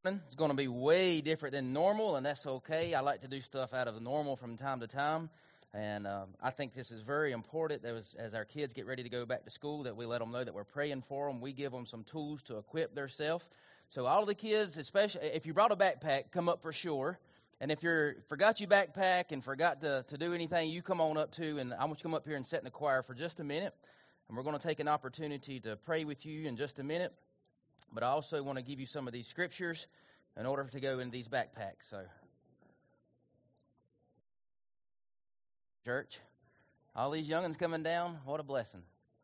It's going to be way different than normal, and that's okay. I like to do stuff out of the normal from time to time, and I think this is very important that as our kids get ready to go back to school, that we let them know that we're praying for them. We give them some tools to equip themselves. So all of the kids, especially if you brought a backpack, come up for sure. And if you forgot your backpack and forgot to do anything, you come on up too, and I want you to come up here and sit in the choir for just a minute. And we're going to take an opportunity to pray with you in just a minute. But I also want to give you some of these scriptures in order to go in these backpacks. So, church, all these youngins coming down, what a blessing.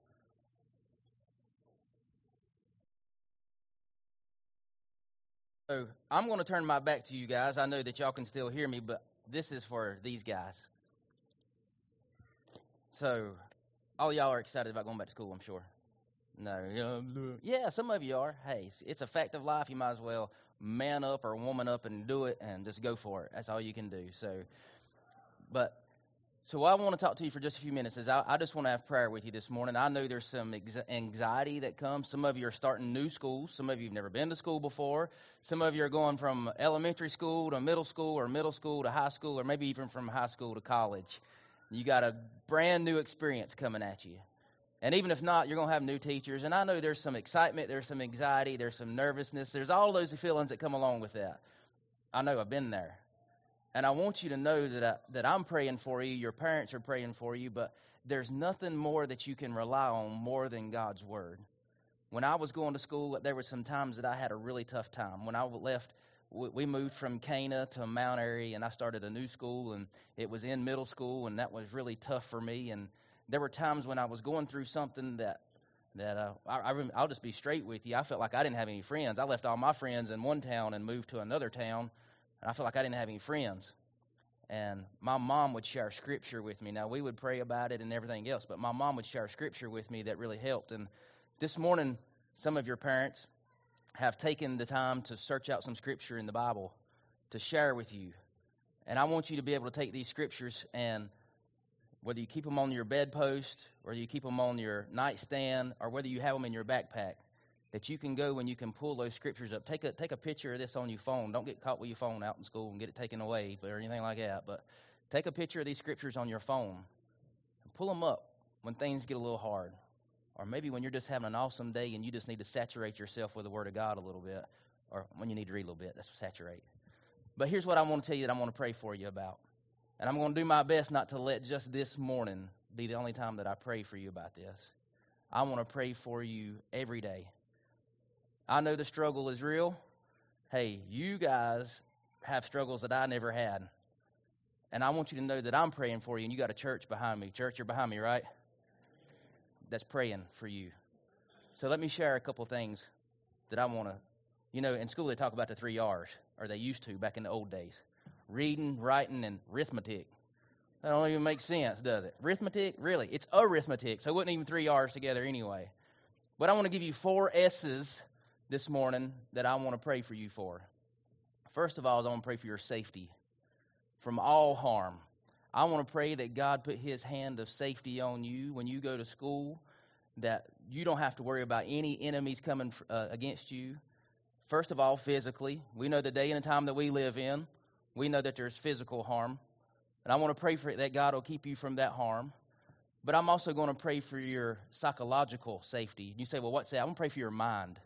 So, I'm going to turn my back to you guys. I know that y'all can still hear me, but this is for these guys. So, all y'all are excited about going back to school, I'm sure. No, yeah, some of you are. Hey, it's a fact of life. You might as well man up or woman up and do it and just go for it. That's all you can do. But what I want to talk to you for just a few minutes is I just want to have prayer with you this morning. I know there's some anxiety that comes. Some of you are starting new schools. Some of you have never been to school before. Some of you are going from elementary school to middle school or middle school to high school or maybe even from high school to college. You got a brand new experience coming at you. And even if not, you're going to have new teachers. And I know there's some excitement, there's some anxiety, there's some nervousness. There's all those feelings that come along with that. I know I've been there. And I want you to know that I'm praying for you, your parents are praying for you, but there's nothing more that you can rely on more than God's Word. When I was going to school, there were some times that I had a really tough time. When I left, we moved from Cana to Mount Airy, and I started a new school, and it was in middle school, and that was really tough for me. And there were times when I was going through something I'll just be straight with you. I felt like I didn't have any friends. I left all my friends in one town and moved to another town, and I felt like I didn't have any friends. And my mom would share scripture with me. Now, we would pray about it and everything else, but my mom would share scripture with me that really helped. And this morning, some of your parents have taken the time to search out some scripture in the Bible to share with you. And I want you to be able to take these scriptures, and whether you keep them on your bedpost or you keep them on your nightstand or whether you have them in your backpack, that you can go and you can pull those scriptures up. Take a picture of this on your phone. Don't get caught with your phone out in school and get it taken away or anything like that. But take a picture of these scriptures on your phone and pull them up when things get a little hard. Or maybe when you're just having an awesome day and you just need to saturate yourself with the Word of God a little bit. Or when you need to read a little bit, that's saturate. But here's what I want to tell you that I'm going to pray for you about. And I'm going to do my best not to let just this morning be the only time that I pray for you about this. I want to pray for you every day. I know the struggle is real. Hey, you guys have struggles that I never had. And I want you to know that I'm praying for you, and you got a church behind me. Church, you're behind me, right? That's praying for you. So let me share a couple things that I want to, in school they talk about the 3 R's, or they used to back in the old days. Reading, writing, and arithmetic. That don't even make sense, does it? Arithmetic? Really? It's arithmetic, so it wasn't even 3 R's together anyway. But I want to give you 4 S's this morning that I want to pray for you for. First of all, I want to pray for your safety from all harm. I want to pray that God put His hand of safety on you when you go to school, that you don't have to worry about any enemies coming against you. First of all, physically. We know the day and the time that we live in. We know that there's physical harm. And I want to pray for that God will keep you from that harm. But I'm also going to pray for your psychological safety. You say, well, what's that? I'm going to pray for your mind.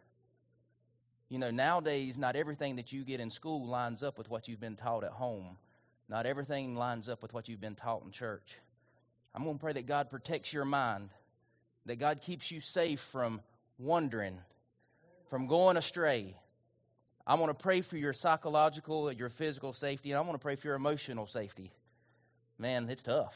Nowadays, not everything that you get in school lines up with what you've been taught at home. Not everything lines up with what you've been taught in church. I'm going to pray that God protects your mind, that God keeps you safe from wandering, from going astray. I want to pray for your psychological, your physical safety, and I want to pray for your emotional safety. Man, it's tough.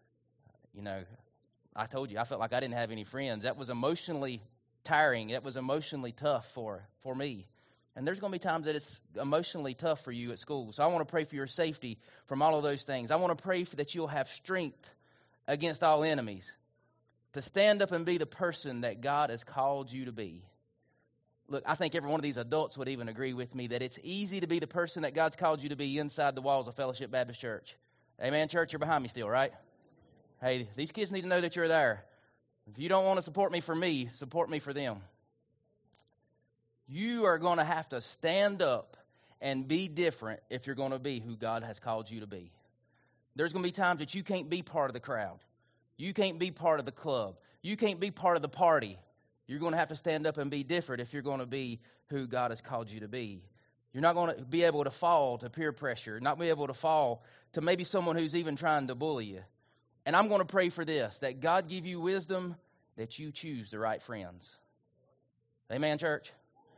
I told you, I felt like I didn't have any friends. That was emotionally tiring. That was emotionally tough for me. And there's going to be times that it's emotionally tough for you at school. So I want to pray for your safety from all of those things. I want to pray that you'll have strength against all enemies, to stand up and be the person that God has called you to be. Look, I think every one of these adults would even agree with me that it's easy to be the person that God's called you to be inside the walls of Fellowship Baptist Church. Amen, church, you're behind me still, right? Hey, these kids need to know that you're there. If you don't want to support me for me, support me for them. You are going to have to stand up and be different if you're going to be who God has called you to be. There's going to be times that you can't be part of the crowd. You can't be part of the club. You can't be part of the party. You're going to have to stand up and be different if you're going to be who God has called you to be. You're not going to be able to fall to peer pressure, not be able to fall to maybe someone who's even trying to bully you. And I'm going to pray for this, that God give you wisdom, that you choose the right friends. Amen, church?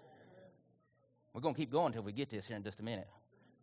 We're going to keep going until we get this here in just a minute.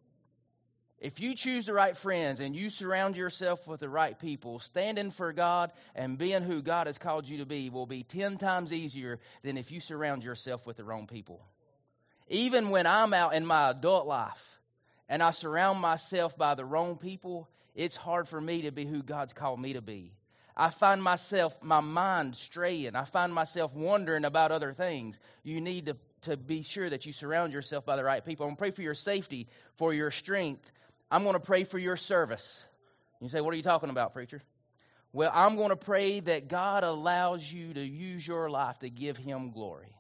If you choose the right friends and you surround yourself with the right people, standing for God and being who God has called you to be will be 10 times easier than if you surround yourself with the wrong people. Even when I'm out in my adult life and I surround myself by the wrong people, it's hard for me to be who God's called me to be. I find my mind straying. I find myself wondering about other things. You need to be sure that you surround yourself by the right people. I'm going to pray for your safety, for your strength. I'm going to pray for your service. You say, what are you talking about, preacher? Well, I'm going to pray that God allows you to use your life to give Him glory.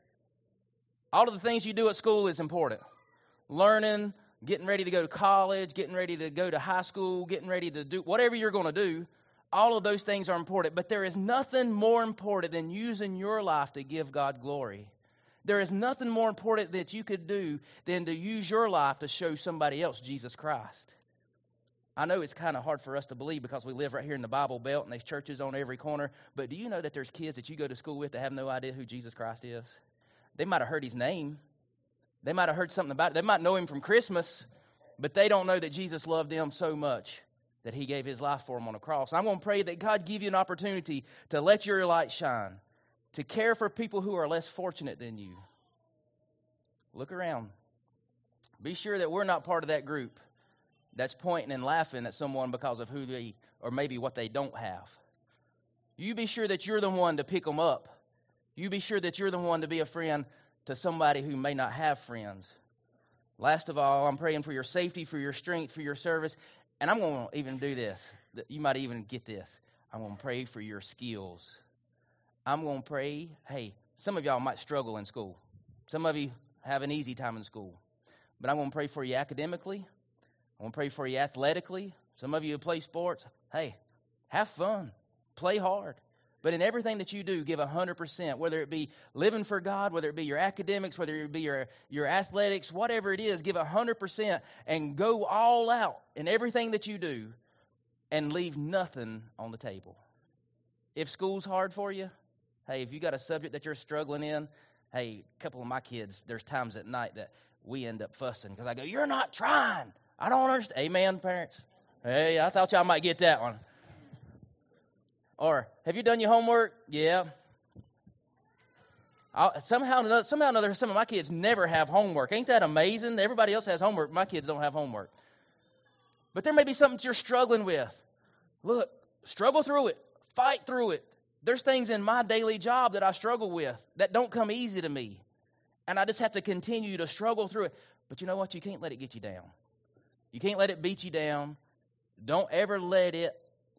All of the things you do at school is important. Learning, getting ready to go to college, getting ready to go to high school, getting ready to do whatever you're going to do. All of those things are important. But there is nothing more important than using your life to give God glory. There is nothing more important that you could do than to use your life to show somebody else Jesus Christ. I know it's kind of hard for us to believe because we live right here in the Bible Belt and there's churches on every corner. But do you know that there's kids that you go to school with that have no idea who Jesus Christ is? They might have heard His name. They might have heard something about it. They might know Him from Christmas, but they don't know that Jesus loved them so much that He gave His life for them on a cross. I'm going to pray that God give you an opportunity to let your light shine, to care for people who are less fortunate than you. Look around. Be sure that we're not part of that group that's pointing and laughing at someone because of who they, or maybe what they don't have. You be sure that you're the one to pick them up. You be sure that you're the one to be a friend to somebody who may not have friends. Last of all, I'm praying for your safety, for your strength, for your service. And I'm going to even do this. You might even get this. I'm going to pray for your skills. I'm going to pray, hey, some of y'all might struggle in school. Some of you have an easy time in school. But I'm going to pray for you academically. I'm going to pray for you athletically. Some of you who play sports, hey, have fun. Play hard. But in everything that you do, give 100%, whether it be living for God, whether it be your academics, whether it be your athletics, whatever it is, give 100% and go all out in everything that you do and leave nothing on the table. If school's hard for you, hey, if you got a subject that you're struggling in, hey, a couple of my kids, there's times at night that we end up fussing because I go, you're not trying. I don't understand. Amen, parents? Hey, I thought y'all might get that one. Or, have you done your homework? Yeah. Somehow or another, some of my kids never have homework. Ain't that amazing? Everybody else has homework. My kids don't have homework. But there may be something that you're struggling with. Look, struggle through it. Fight through it. There's things in my daily job that I struggle with that don't come easy to me. And I just have to continue to struggle through it. But you know what? You can't let it get you down. You can't let it beat you down. Don't ever let it.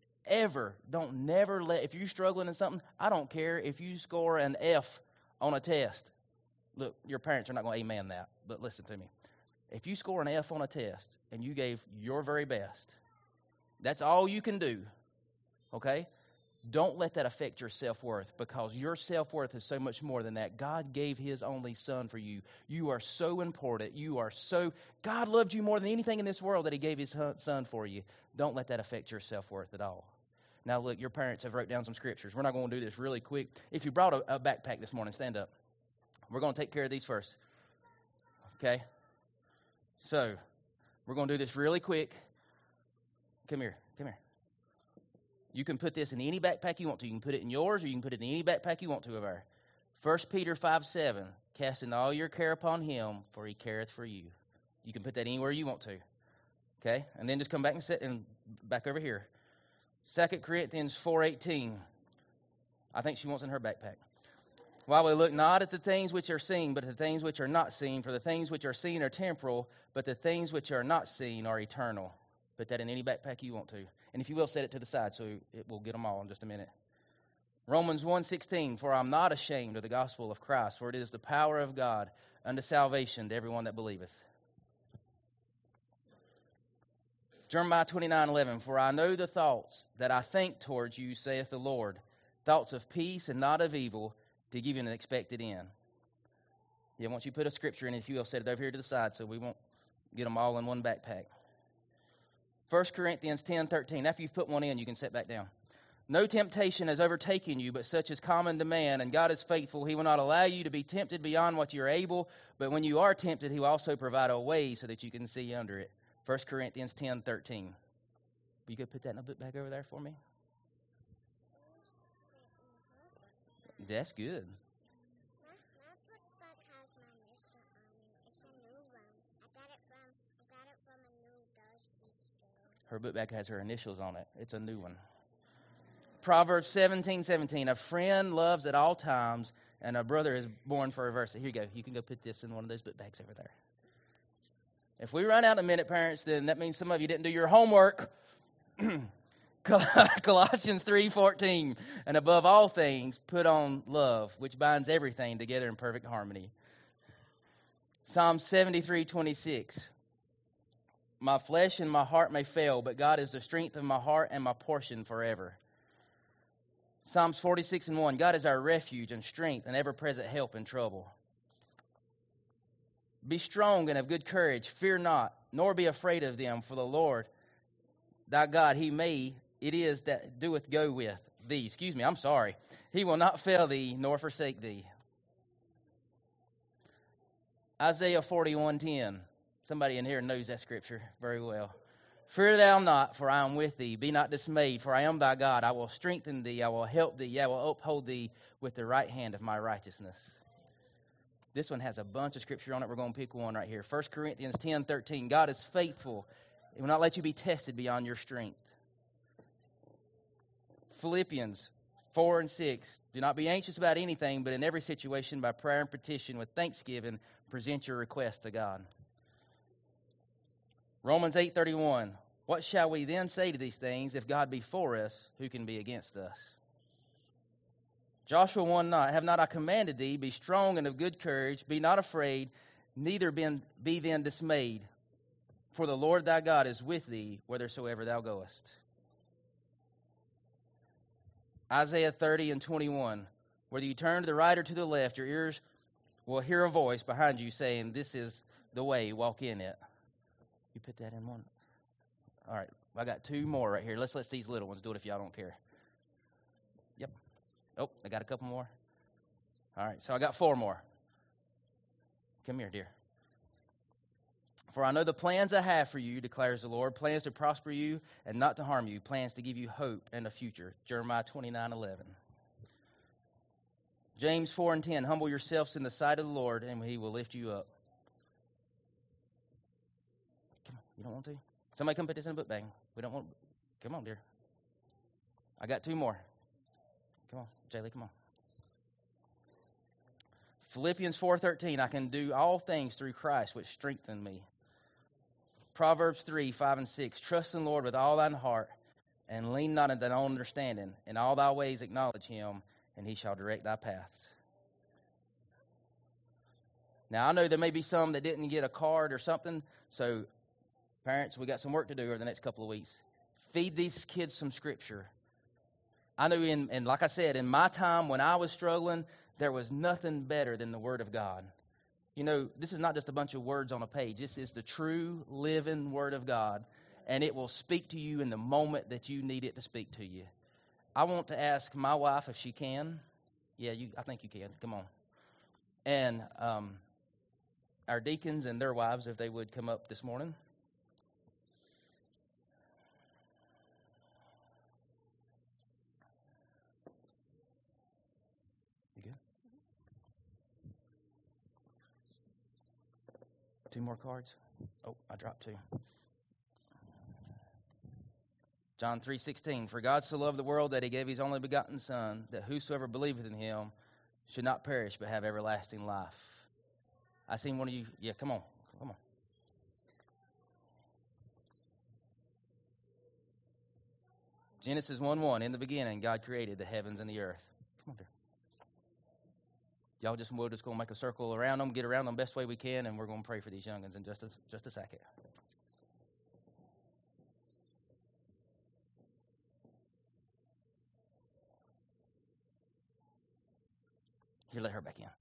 If you're struggling in something, I don't care if you score an F on a test. Look, your parents are not going to amen that, but listen to me. If you score an F on a test and you gave your very best, that's all you can do, okay? Don't let that affect your self-worth because your self-worth is so much more than that. God gave His only Son for you. You are so important. God loved you more than anything in this world that He gave His Son for you. Don't let that affect your self-worth at all. Now, look, your parents have wrote down some scriptures. We're not going to do this really quick. If you brought a backpack this morning, stand up. We're going to take care of these first. Okay? So, we're going to do this really quick. Come here. You can put this in any backpack you want to. You can put it in yours or you can put it in any backpack you want to of ours. 1 Peter 5:7, casting all your care upon Him, for He careth for you. You can put that anywhere you want to. Okay? And then just come back and sit and back over here. 2 Corinthians 4:18. I think she wants in her backpack. While we look not at the things which are seen, but at the things which are not seen. For the things which are seen are temporal, but the things which are not seen are eternal. Put that in any backpack you want to. And if you will, set it to the side so it will get them all in just a minute. Romans 1:16. For I am not ashamed of the gospel of Christ, for it is the power of God unto salvation to everyone that believeth. Jeremiah 29:11. For I know the thoughts that I think towards you, saith the Lord, thoughts of peace and not of evil, to give you an expected end. Yeah, once you put a scripture in, if you will, set it over here to the side so we won't get them all in one backpack. 1 Corinthians 10:13. After you've put one in, you can sit back down. No temptation has overtaken you, but such is common to man, and God is faithful. He will not allow you to be tempted beyond what you are able, but when you are tempted, He will also provide a way so that you can see under it. 1 Corinthians 10:13. You could put that in a book back over there for me? That's good. My book bag has my initial on it. It's a new one. I got it from a new Dusty store. Her book bag has her initials on it. It's a new one. Proverbs 17:17. A friend loves at all times, and a brother is born for adversity. Here you go. You can go put this in one of those book bags over there. If we run out in a minute, parents, then that means some of you didn't do your homework. Colossians 3:14. And above all things, put on love, which binds everything together in perfect harmony. Psalm 73:26. My flesh and my heart may fail, but God is the strength of my heart and my portion forever. Psalms 46:1. God is our refuge and strength and ever-present help in trouble. Be strong and of good courage. Fear not, nor be afraid of them. For the Lord, thy God, it is that doeth go with thee. He will not fail thee, nor forsake thee. Isaiah 41:10. Somebody in here knows that scripture very well. Fear thou not, for I am with thee. Be not dismayed, for I am thy God. I will strengthen thee. I will help thee. I will uphold thee with the right hand of my righteousness. This one has a bunch of scripture on it. We're going to pick one right here. 1 Corinthians 10:13. God is faithful. He will not let you be tested beyond your strength. Philippians 4:6. Do not be anxious about anything, but in every situation, by prayer and petition, with thanksgiving, present your request to God. Romans 8:31. What shall we then say to these things? If God be for us, who can be against us? Joshua 1:9. Have not I commanded thee, be strong and of good courage, be not afraid, neither be then dismayed. For the Lord thy God is with thee, whithersoever thou goest. Isaiah 30:21. Whether you turn to the right or to the left, your ears will hear a voice behind you saying, this is the way, walk in it. You put that in one. All right, I got two more right here. Let's let these little ones do it if y'all don't care. Yep. Oh, I got a couple more. All right, so I got four more. Come here, dear. For I know the plans I have for you, declares the Lord, plans to prosper you and not to harm you, plans to give you hope and a future. Jeremiah 29:11. James 4:10. Humble yourselves in the sight of the Lord, and He will lift you up. Come on, you don't want to? Somebody come put this in a book bag. We don't want. Come on, dear. I got two more. Come on, Jaylee, come on. Philippians 4:13. I can do all things through Christ, which strengthen me. Proverbs 3:5-6. Trust in the Lord with all thine heart, and lean not on thine own understanding. In all thy ways acknowledge Him, and He shall direct thy paths. Now, I know there may be some that didn't get a card or something, so parents, we got some work to do over the next couple of weeks. Feed these kids some scripture. I know, and like I said, in my time when I was struggling, there was nothing better than the Word of God. You know, this is not just a bunch of words on a page. This is the true, living Word of God, and it will speak to you in the moment that you need it to speak to you. I want to ask my wife if she can. Yeah, I think you can. Come on. And our deacons and their wives, if they would come up this morning. You good? Two more cards. Oh, I dropped two. John 3:16. For God so loved the world that He gave His only begotten Son, that whosoever believeth in Him should not perish but have everlasting life. I seen one of you. Yeah, come on. Genesis 1:1. In the beginning, God created the heavens and the earth. Come on, dear. We're just going to make a circle around them, get around them best way we can, and we're going to pray for these young'uns in just a second. Here, let her back in.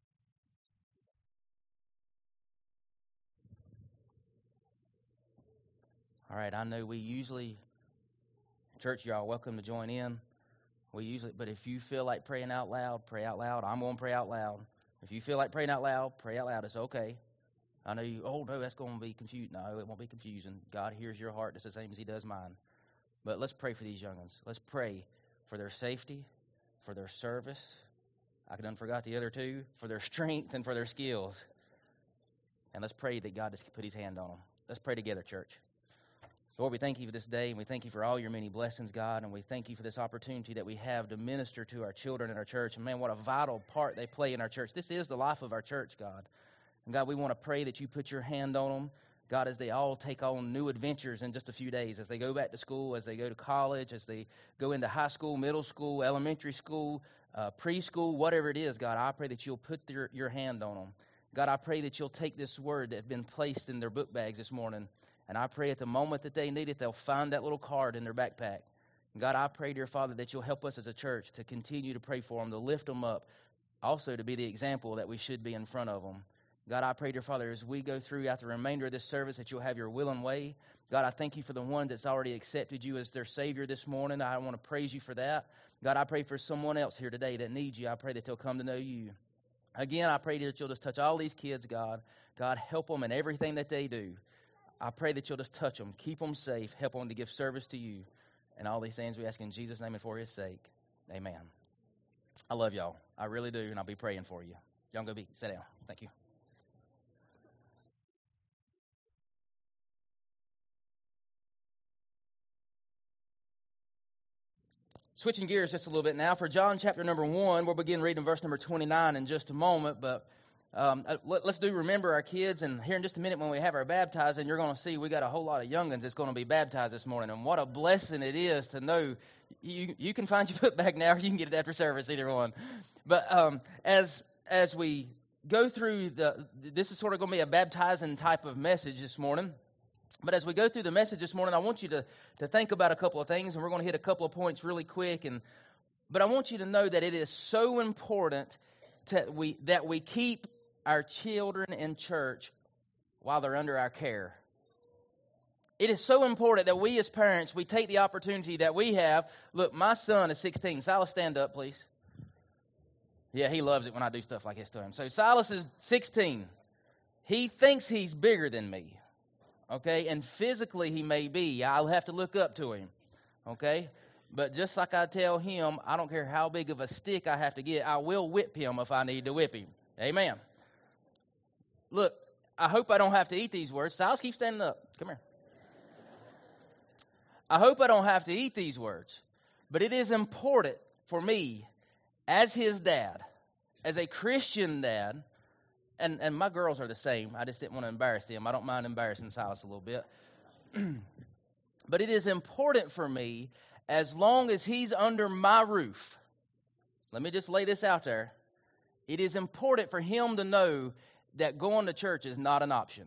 All right, I know church, y'all welcome to join in. But if you feel like praying out loud, pray out loud. I'm going to pray out loud. If you feel like praying out loud, pray out loud. It's okay. I know no, that's going to be confusing. No, it won't be confusing. God hears your heart just the same as he does mine. But let's pray for these young ones. Let's pray for their safety, for their service. I done forgot the other two, for their strength and for their skills. And let's pray that God just put his hand on them. Let's pray together, church. Lord, we thank you for this day, and we thank you for all your many blessings, God, and we thank you for this opportunity that we have to minister to our children in our church. And man, what a vital part they play in our church. This is the life of our church, God. And God, we want to pray that you put your hand on them, God, as they all take on new adventures in just a few days, as they go back to school, as they go to college, as they go into high school, middle school, elementary school, preschool, whatever it is, God, I pray that you'll put your hand on them. God, I pray that you'll take this word that has been placed in their book bags this morning, and I pray at the moment that they need it, they'll find that little card in their backpack. God, I pray, dear Father, that you'll help us as a church to continue to pray for them, to lift them up, also to be the example that we should be in front of them. God, I pray, dear Father, as we go throughout the remainder of this service, that you'll have your will and way. God, I thank you for the ones that's already accepted you as their Savior this morning. I want to praise you for that. God, I pray for someone else here today that needs you. I pray that they'll come to know you. Again, I pray that you'll just touch all these kids, God. God, help them in everything that they do. I pray that you'll just touch them, keep them safe, help them to give service to you. And all these things we ask in Jesus' name and for his sake. Amen. I love y'all. I really do, and I'll be praying for you. Y'all go sit down. Thank you. Switching gears just a little bit now. For John chapter number 1, we'll begin reading verse number 29 in just a moment, but let's remember our kids, and here in just a minute when we have our baptizing, you're going to see we got a whole lot of young'uns that's going to be baptized this morning, and what a blessing it is to know you can find your book bag now, or you can get it after service, either one. But as we go through this is sort of going to be a baptizing type of message this morning. But as we go through the message this morning, I want you to think about a couple of things, and we're going to hit a couple of points really quick. But I want you to know that it is so important that we keep our children in church while they're under our care. It is so important that we as parents, we take the opportunity that we have. Look, my son is 16. Silas, stand up, please. Yeah, he loves it when I do stuff like this to him. So Silas is 16. He thinks he's bigger than me. Okay, and physically he may be. I'll have to look up to him. Okay, but just like I tell him, I don't care how big of a stick I have to get, I will whip him if I need to whip him. Amen. Look, I hope I don't have to eat these words. Silas, keep standing up. Come here. I hope I don't have to eat these words, but it is important for me as his dad, as a Christian dad. And my girls are the same. I just didn't want to embarrass them. I don't mind embarrassing Silas a little bit. But it is important for me, as long as he's under my roof. Let me just lay this out there. It is important for him to know that going to church is not an option.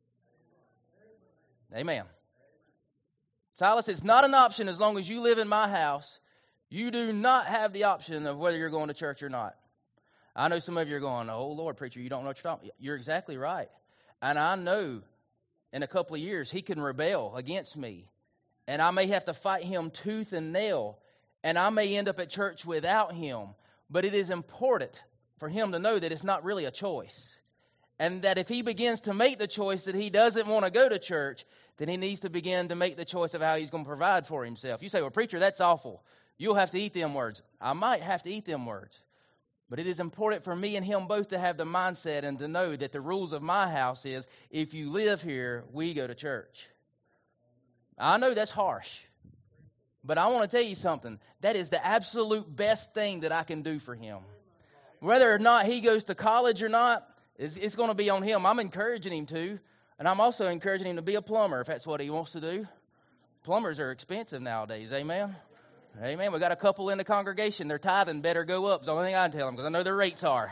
Amen. Silas, it's not an option as long as you live in my house. You do not have the option of whether you're going to church or not. I know some of you are going, oh, Lord, preacher, you don't know what you're talking about. You're exactly right. And I know in a couple of years he can rebel against me. And I may have to fight him tooth and nail. And I may end up at church without him. But it is important for him to know that it's not really a choice. And that if he begins to make the choice that he doesn't want to go to church, then he needs to begin to make the choice of how he's going to provide for himself. You say, well, preacher, that's awful. You'll have to eat them words. I might have to eat them words. But it is important for me and him both to have the mindset and to know that the rules of my house is, if you live here, we go to church. I know that's harsh. But I want to tell you something. That is the absolute best thing that I can do for him. Whether or not he goes to college or not, it's going to be on him. I'm encouraging him to. And I'm also encouraging him to be a plumber if that's what he wants to do. Plumbers are expensive nowadays. Amen. Amen. We got a couple in the congregation. Their tithing better go up. It's the only thing I can tell them, because I know their rates are.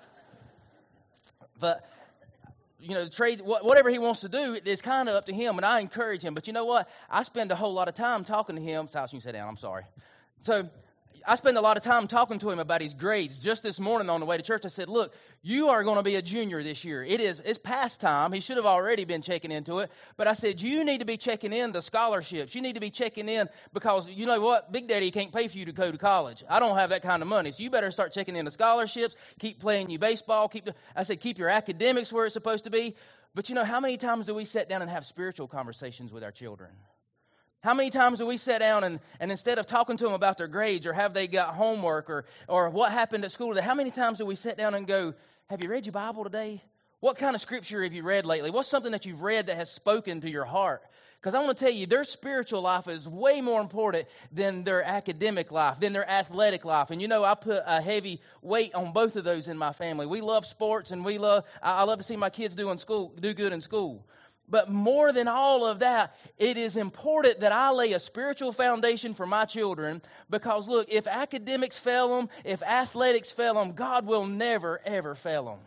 But, the trade, whatever he wants to do, it's kind of up to him, and I encourage him. But you know what? I spend a whole lot of time talking to him. Silas, you can sit down. I'm sorry. So I spend a lot of time talking to him about his grades. Just this morning on the way to church, I said, look, you are going to be a junior this year. It's past time. He should have already been checking into it. But I said, you need to be checking in the scholarships. You need to be checking in because you know what? Big Daddy can't pay for you to go to college. I don't have that kind of money. So you better start checking in the scholarships. Keep playing your baseball. I said, keep your academics where it's supposed to be. But you know, how many times do we sit down and have spiritual conversations with our children? How many times do we sit down and instead of talking to them about their grades or have they got homework or what happened at school today, how many times do we sit down and go, have you read your Bible today? What kind of scripture have you read lately? What's something that you've read that has spoken to your heart? Because I want to tell you, their spiritual life is way more important than their academic life, than their athletic life. And you know, I put a heavy weight on both of those in my family. We love sports and I love to see my kids do good in school. But more than all of that, it is important that I lay a spiritual foundation for my children because, look, if academics fail them, if athletics fail them, God will never, ever fail them.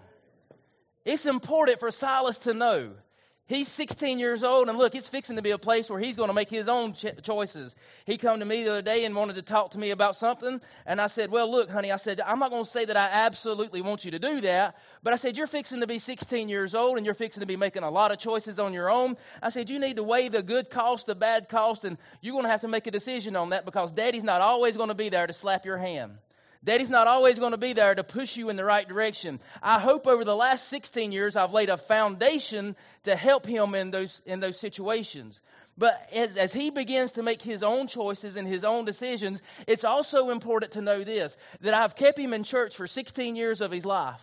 It's important for Silas to know. He's 16 years old, and look, it's fixing to be a place where he's going to make his own choices. He come to me the other day and wanted to talk to me about something, and I said, well, look, honey, I said, I'm not going to say that I absolutely want you to do that, but I said, you're fixing to be 16 years old, and you're fixing to be making a lot of choices on your own. I said, you need to weigh the good cost, the bad cost, and you're going to have to make a decision on that because Daddy's not always going to be there to slap your hand. Daddy's not always going to be there to push you in the right direction. I hope over the last 16 years I've laid a foundation to help him in those situations. But as he begins to make his own choices and his own decisions, it's also important to know this, that I've kept him in church for 16 years of his life.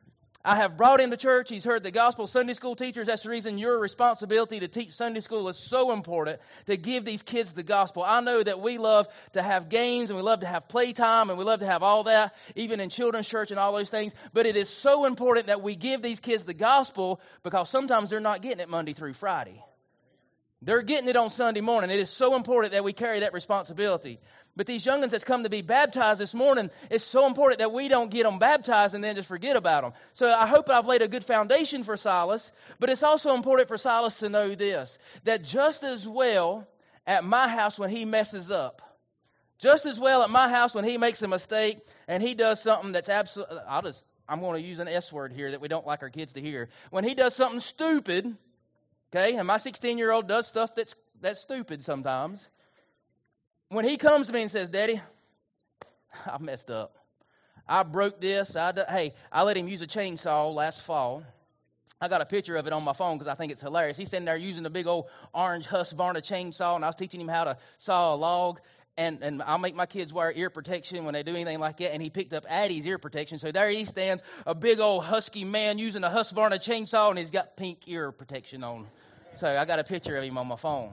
I have brought him to church. He's heard the gospel. Sunday school teachers, that's the reason your responsibility to teach Sunday school is so important, to give these kids the gospel. I know that we love to have games and we love to have playtime and we love to have all that, even in children's church and all those things. But it is so important that we give these kids the gospel because sometimes they're not getting it Monday through Friday. They're getting it on Sunday morning. It is so important that we carry that responsibility. But these young'uns that's come to be baptized this morning, it's so important that we don't get them baptized and then just forget about them. So I hope I've laid a good foundation for Silas, but it's also important for Silas to know this, that just as well at my house when he messes up, just as well at my house when he makes a mistake and he does something that's absolutely, I'm going to use an S word here that we don't like our kids to hear. When he does something stupid, okay, and my 16-year-old does stuff that's stupid sometimes, when he comes to me and says, Daddy, I messed up. I broke this. I let him use a chainsaw last fall. I got a picture of it on my phone because I think it's hilarious. He's sitting there using a big old orange Husqvarna chainsaw, and I was teaching him how to saw a log. And I'll make my kids wear ear protection when they do anything like that. And he picked up Addie's ear protection. So there he stands, a big old husky man using a Husqvarna chainsaw, and he's got pink ear protection on. So I got a picture of him on my phone.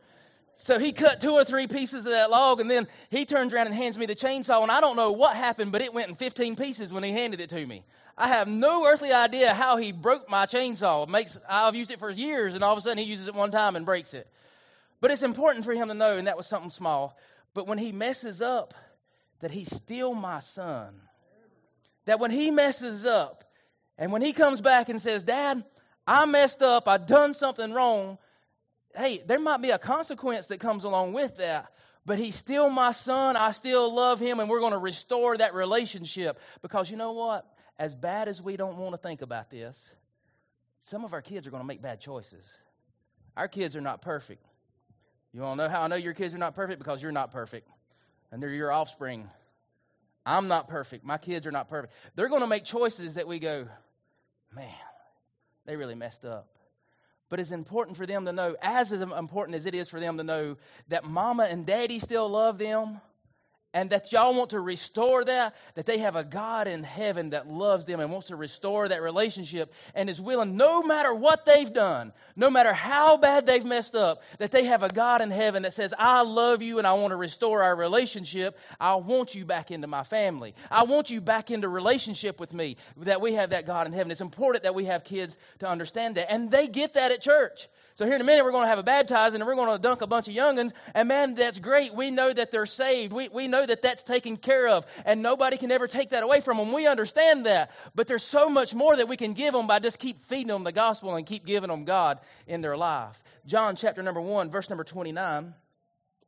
So he cut 2 or 3 pieces of that log, and then he turns around and hands me the chainsaw, and I don't know what happened, but it went in 15 pieces when he handed it to me. I have no earthly idea how he broke my chainsaw. I've used it for years, and all of a sudden he uses it one time and breaks it. But it's important for him to know, and that was something small, but when he messes up, that he's still my son. That when he messes up, and when he comes back and says, Dad, I messed up, I done something wrong, hey, there might be a consequence that comes along with that, but he's still my son. I still love him, and we're going to restore that relationship. Because you know what? As bad as we don't want to think about this, some of our kids are going to make bad choices. Our kids are not perfect. You want to know how I know your kids are not perfect? Because you're not perfect, and they're your offspring. I'm not perfect. My kids are not perfect. They're going to make choices that we go, man, they really messed up. But it's important for them to know, as important as it is for them to know, that mama and daddy still love them, and that y'all want to restore that they have a God in heaven that loves them and wants to restore that relationship and is willing, no matter what they've done, no matter how bad they've messed up, that they have a God in heaven that says, I love you and I want to restore our relationship. I want you back into my family. I want you back into relationship with me, that we have that God in heaven. It's important that we have kids to understand that, and they get that at church. So here in a minute, we're going to have a baptizing, and we're going to dunk a bunch of young'uns. And man, that's great. We know that they're saved. We know that that's taken care of. And nobody can ever take that away from them. We understand that. But there's so much more that we can give them by just keep feeding them the gospel and keep giving them God in their life. John chapter number 1, verse number 29.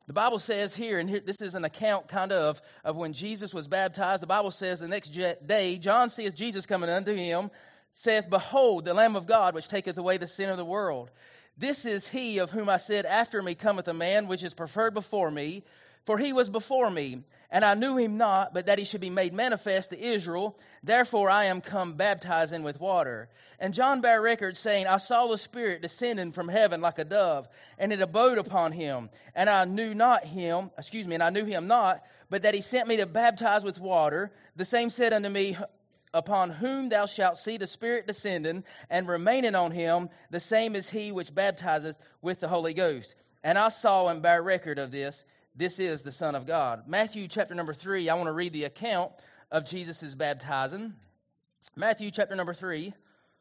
The Bible says here, and here, this is an account kind of when Jesus was baptized. The Bible says the next day, John seeth Jesus coming unto him, saith, Behold, the Lamb of God, which taketh away the sin of the world. This is he of whom I said, After me cometh a man, which is preferred before me. For he was before me, and I knew him not, but that he should be made manifest to Israel. Therefore I am come baptizing with water. And John bare record, saying, I saw the Spirit descending from heaven like a dove, and it abode upon him. And I knew him not, but that he sent me to baptize with water. The same said unto me, Upon whom thou shalt see the Spirit descending and remaining on him, the same is he which baptizeth with the Holy Ghost. And I saw and bear record of this. This is the Son of God. Matthew chapter number 3, I want to read the account of Jesus' baptizing. Matthew chapter number 3,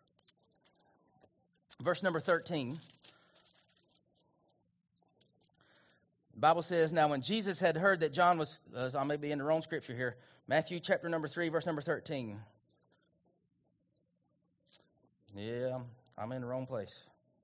verse number 13. The Bible says, Now when Jesus had heard that John was, I may be in the wrong scripture here, Matthew chapter number 3, verse number 13. Yeah, I'm in the wrong place.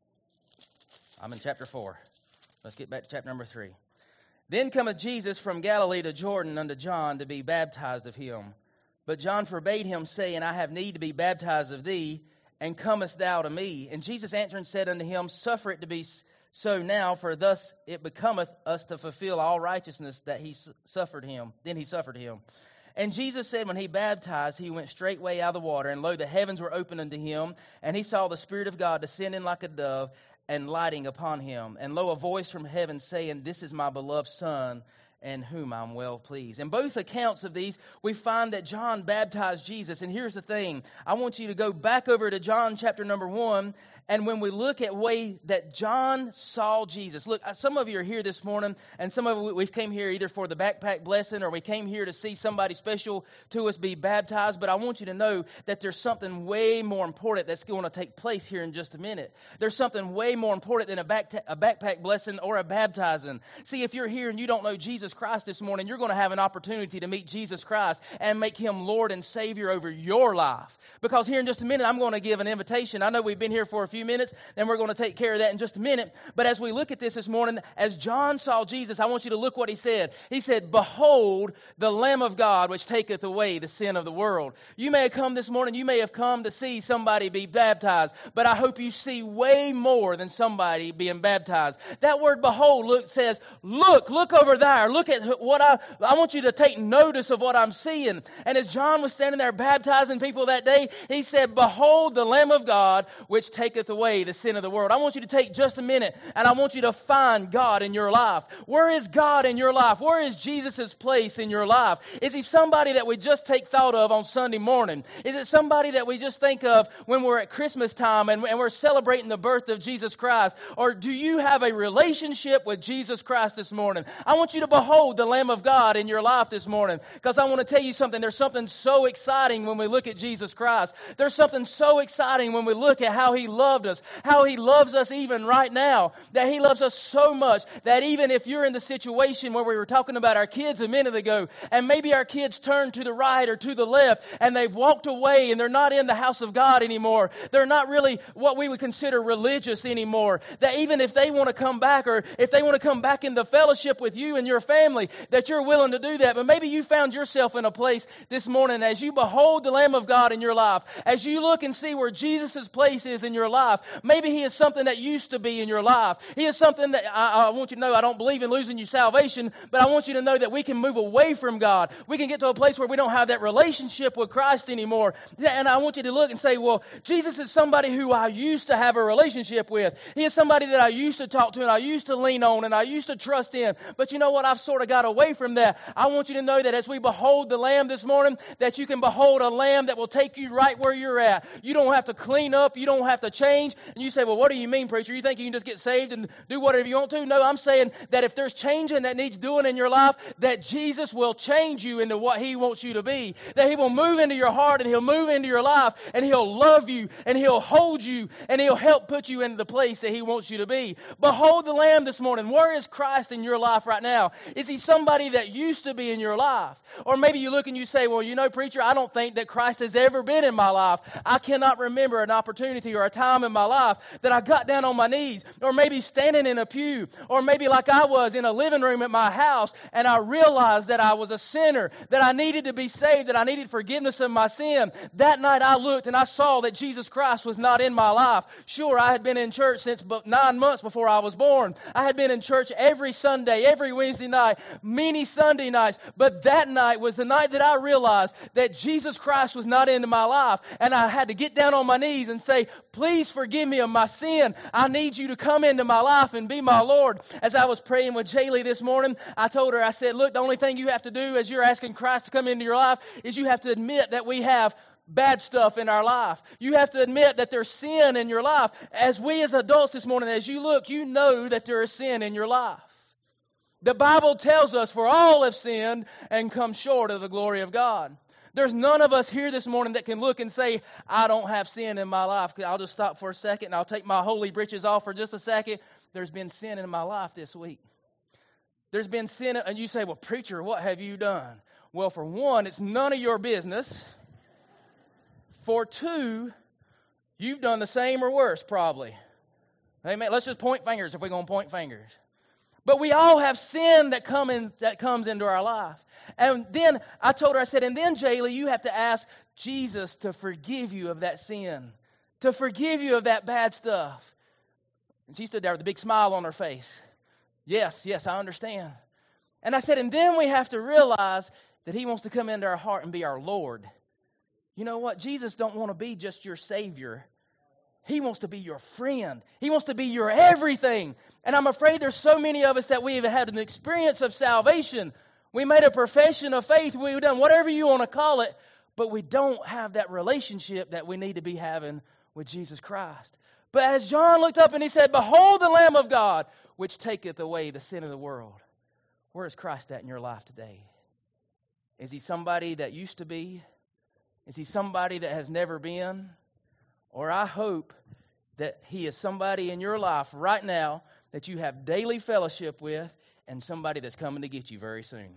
I'm in chapter 4. Let's get back to chapter number 3. Then cometh Jesus from Galilee to Jordan unto John to be baptized of him. But John forbade him, saying, I have need to be baptized of thee, and comest thou to me? And Jesus answering said unto him, Suffer it to be so now, for thus it becometh us to fulfill all righteousness that he suffered him. Then he suffered him. And Jesus said, when he baptized, he went straightway out of the water, and lo, the heavens were opened unto him, and he saw the Spirit of God descending like a dove, and lighting upon him. And lo, a voice from heaven saying, This is my beloved Son, in whom I'm well pleased. In both accounts of these, we find that John baptized Jesus. And here's the thing. I want you to go back over to John chapter number 1. And when we look at way that John saw Jesus, look, some of you are here this morning, and some of you, we've came here either for the backpack blessing, or we came here to see somebody special to us be baptized. But I want you to know that there's something way more important that's going to take place here in just a minute. There's something way more important than a backpack blessing or a baptizing. See, if you're here and you don't know Jesus Christ this morning, you're going to have an opportunity to meet Jesus Christ and make him Lord and Savior over your life. Because here in just a minute, I'm going to give an invitation. I know we've been here for a few minutes, and we're going to take care of that in just a minute. But as we look at this morning, as John saw Jesus, I want you to look what he said. He said, Behold, the Lamb of God, which taketh away the sin of the world. You may have come this morning, you may have come to see somebody be baptized, but I hope you see way more than somebody being baptized. That word behold says, look over there. Look at what I want you to take notice of what I'm seeing. And as John was standing there baptizing people that day, he said, Behold, the Lamb of God, which taketh away the sin of the world. I want you to take just a minute, and I want you to find God in your life. Where is God in your life? Where is Jesus' place in your life? Is he somebody that we just take thought of on Sunday morning? Is it somebody that we just think of when we're at Christmas time and we're celebrating the birth of Jesus Christ? Or do you have a relationship with Jesus Christ this morning? I want you to behold the Lamb of God in your life this morning, because I want to tell you something. There's something so exciting when we look at Jesus Christ. There's something so exciting when we look at how he loved us, how he loves us even right now, that he loves us so much that even if you're in the situation where we were talking about our kids a minute ago, and maybe our kids turned to the right or to the left, and they've walked away and they're not in the house of God anymore, they're not really what we would consider religious anymore, that even if they want to come back, or if they want to come back in the fellowship with you and your family, that you're willing to do that. But maybe you found yourself in a place this morning, as you behold the Lamb of God in your life, as you look and see where Jesus' place is in your life, maybe he is something that used to be in your life. He is something that I want you to know, I don't believe in losing your salvation, but I want you to know that we can move away from God. We can get to a place where we don't have that relationship with Christ anymore. And I want you to look and say, well, Jesus is somebody who I used to have a relationship with. He is somebody that I used to talk to, and I used to lean on, and I used to trust in. But you know what? I've sort of got away from that. I want you to know that as we behold the Lamb this morning, that you can behold a Lamb that will take you right where you're at. You don't have to clean up. You don't have to change. And you say, well, what do you mean, preacher? You think you can just get saved and do whatever you want to? No, I'm saying that if there's changing that needs doing in your life, that Jesus will change you into what he wants you to be. That he will move into your heart, and he'll move into your life, and he'll love you, and he'll hold you, and he'll help put you into the place that he wants you to be. Behold the Lamb this morning. Where is Christ in your life right now? Is he somebody that used to be in your life? Or maybe you look and you say, well, you know, preacher, I don't think that Christ has ever been in my life. I cannot remember an opportunity or a time time in my life that I got down on my knees, or maybe standing in a pew, or maybe like I was in a living room at my house, and I realized that I was a sinner, that I needed to be saved, that I needed forgiveness of my sin. That night I looked and I saw that Jesus Christ was not in my life. Sure, I had been in church since 9 months before I was born. I had been in church every Sunday, every Wednesday night, many Sunday nights, but that night was the night that I realized that Jesus Christ was not into my life, and I had to get down on my knees and say, please forgive me of my sin. I need you to come into my life and be my Lord. As I was praying with Jaylee this morning, I told her, I said, look, the only thing you have to do as you're asking Christ to come into your life is you have to admit that we have bad stuff in our life. You have to admit that there's sin in your life. As we as adults this morning, as you look, you know that there is sin in your life. The Bible tells us, for all have sinned and come short of the glory of God. There's none of us here this morning that can look and say, I don't have sin in my life. I'll just stop for a second and I'll take my holy britches off for just a second. There's been sin in my life this week. There's been sin, and you say, well, preacher, what have you done? Well, for one, it's none of your business. For two, you've done the same or worse, probably. Amen. Let's just point fingers if we're going to point fingers. But we all have sin that comes into our life. And then I told her, I said, and then, Jaylee, you have to ask Jesus to forgive you of that sin, to forgive you of that bad stuff. And she stood there with a big smile on her face. Yes, I understand. And I said, and then we have to realize that He wants to come into our heart and be our Lord. You know what? Jesus don't want to be just your Savior. He wants to be your friend. He wants to be your everything. And I'm afraid there's so many of us that we have had an experience of salvation. We made a profession of faith. We've done whatever you want to call it. But we don't have that relationship that we need to be having with Jesus Christ. But as John looked up and he said, behold the Lamb of God, which taketh away the sin of the world. Where is Christ at in your life today? Is He somebody that used to be? Is He somebody that has never been? Or I hope that He is somebody in your life right now that you have daily fellowship with, and somebody that's coming to get you very soon.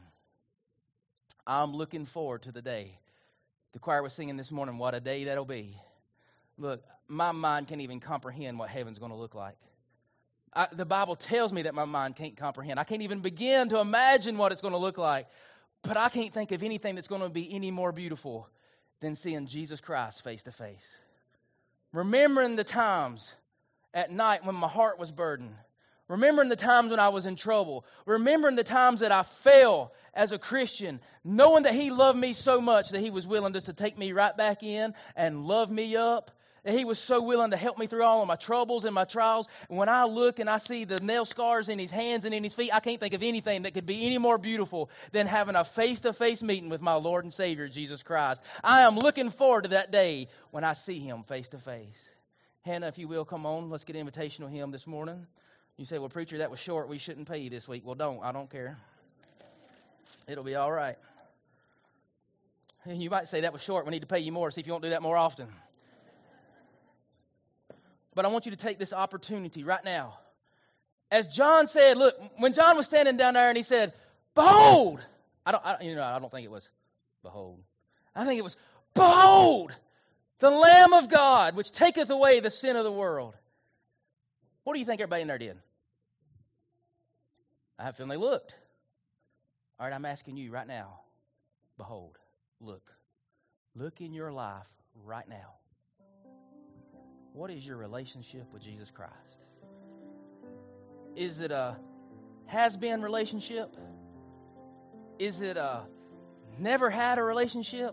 I'm looking forward to the day. The choir was singing this morning, what a day that'll be. Look, my mind can't even comprehend what heaven's going to look like. The Bible tells me that my mind can't comprehend. I can't even begin to imagine what it's going to look like. But I can't think of anything that's going to be any more beautiful than seeing Jesus Christ face to face. Remembering the times at night when my heart was burdened. Remembering the times when I was in trouble. Remembering the times that I fell as a Christian. Knowing that He loved me so much that He was willing just to take me right back in and love me up. That He was so willing to help me through all of my troubles and my trials. And when I look and I see the nail scars in His hands and in His feet, I can't think of anything that could be any more beautiful than having a face-to-face meeting with my Lord and Savior, Jesus Christ. I am looking forward to that day when I see Him face-to-face. Hannah, if you will, come on. Let's get an invitational hymn this morning. You say, well, preacher, that was short. We shouldn't pay you this week. Well, don't. I don't care. It'll be all right. And you might say that was short. We need to pay you more. See if you won't do that more often. But I want you to take this opportunity right now. As John said, look, when John was standing down there and he said, behold. I don't think it was behold. I think it was, behold, the Lamb of God, which taketh away the sin of the world. What do you think everybody in there did? I have a feeling they looked. All right, I'm asking you right now. Behold, look. Look in your life right now. What is your relationship with Jesus Christ? Is it a has-been relationship? Is it a never had a relationship?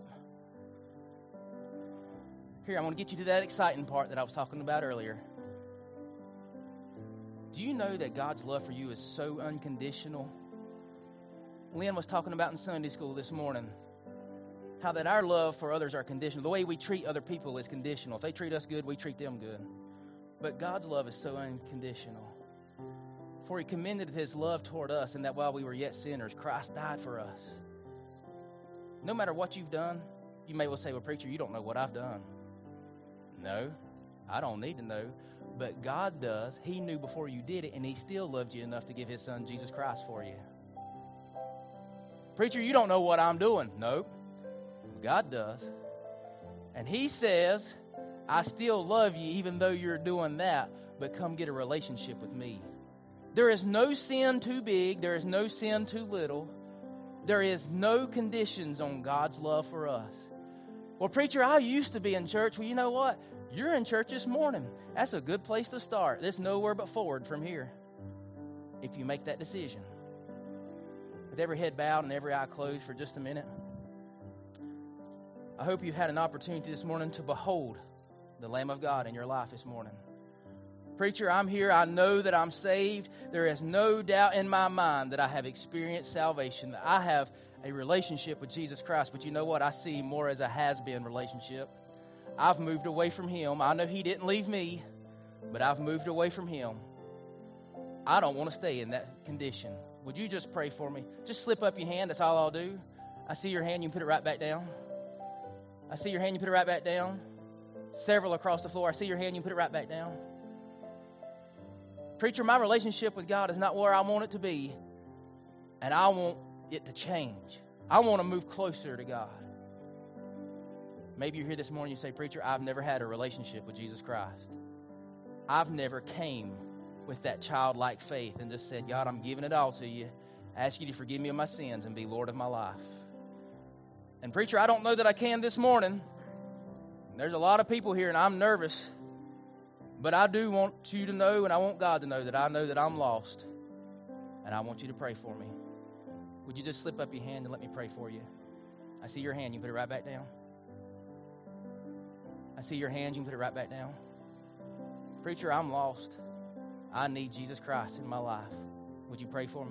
Here, I want to get you to that exciting part that I was talking about earlier. Do you know that God's love for you is so unconditional? Lynn was talking about in Sunday school this morning how that our love for others are conditional. The way we treat other people is conditional. If they treat us good, we treat them good. But God's love is so unconditional. For He commended His love toward us, and that while we were yet sinners, Christ died for us. No matter what you've done, you may well say, well, preacher, you don't know what I've done. No, I don't need to know. But God does. He knew before you did it, and He still loved you enough to give His Son, Jesus Christ, for you. Preacher, you don't know what I'm doing. No, God does. And He says I still love you even though you're doing that, but come get a relationship with me. There is no sin too big. There is no sin too little. There is no conditions on God's love for us. Well, preacher, I used to be in church. Well, you know what? You're in church this morning. That's a good place to start. There's nowhere but forward from here if you make that decision. With every head bowed and every eye closed for just a minute, I hope you've had an opportunity this morning to behold the Lamb of God in your life this morning. Preacher, I'm here. I know that I'm saved. There is no doubt in my mind that I have experienced salvation, that I have a relationship with Jesus Christ. But you know what? I see Him more as a has-been relationship. I've moved away from Him. I know He didn't leave me, but I've moved away from Him. I don't want to stay in that condition. Would you just pray for me? Just slip up your hand. That's all I'll do. I see your hand. You can put it right back down. I see your hand. You put it right back down. Several across the floor. I see your hand. You can put it right back down. Preacher, my relationship with God is not where I want it to be, and I want it to change. I want to move closer to God. Maybe you're here this morning and you say, preacher, I've never had a relationship with Jesus Christ. I've never came with that childlike faith and just said, God, I'm giving it all to you. I ask you to forgive me of my sins and be Lord of my life. And preacher, I don't know that I can this morning. There's a lot of people here and I'm nervous. But I do want you to know, and I want God to know that I know that I'm lost. And I want you to pray for me. Would you just slip up your hand and let me pray for you? I see your hand. You put it right back down. I see your hand. You can put it right back down. Preacher, I'm lost. I need Jesus Christ in my life. Would you pray for me?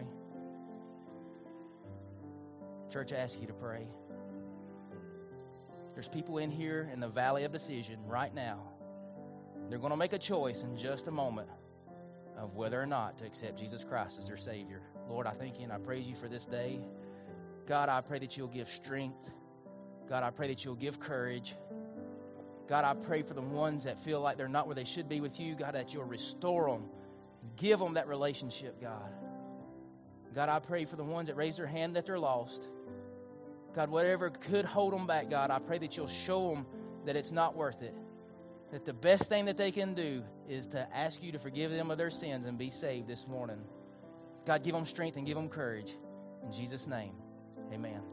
Church, I ask you to pray. There's people in here in the valley of decision right now. They're going to make a choice in just a moment of whether or not to accept Jesus Christ as their Savior. Lord, I thank you and I praise you for this day. God, I pray that you'll give strength. God, I pray that you'll give courage. God, I pray for the ones that feel like they're not where they should be with you. God, that you'll restore them. Give them that relationship, God. God, I pray for the ones that raise their hand that they're lost. God, whatever could hold them back, God, I pray that you'll show them that it's not worth it. That the best thing that they can do is to ask you to forgive them of their sins and be saved this morning. God, give them strength and give them courage. In Jesus' name, amen.